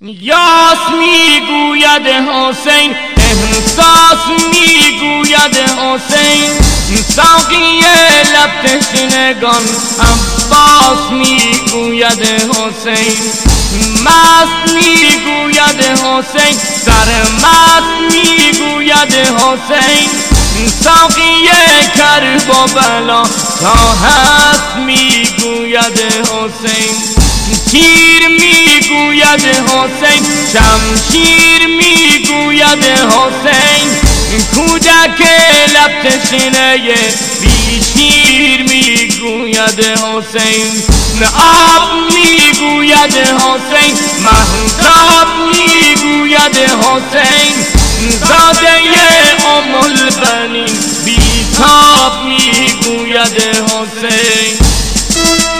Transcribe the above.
یاس میگوید حسین، احساس میگوید حسین، ساقی لب تشنگان عباس میگوید حسین، مست میگوید حسین، سرمست میگوید حسین، ساقی کربلا تا هست میگوید حسین، تیر میگوید حسین، شمشیر میگوید حسین، کودک لب تشنه بی شیر میگوید حسین، آب میگوید حسین، مهتاب میگوید حسین، زاده ام البنین بی تاب میگوید حسین.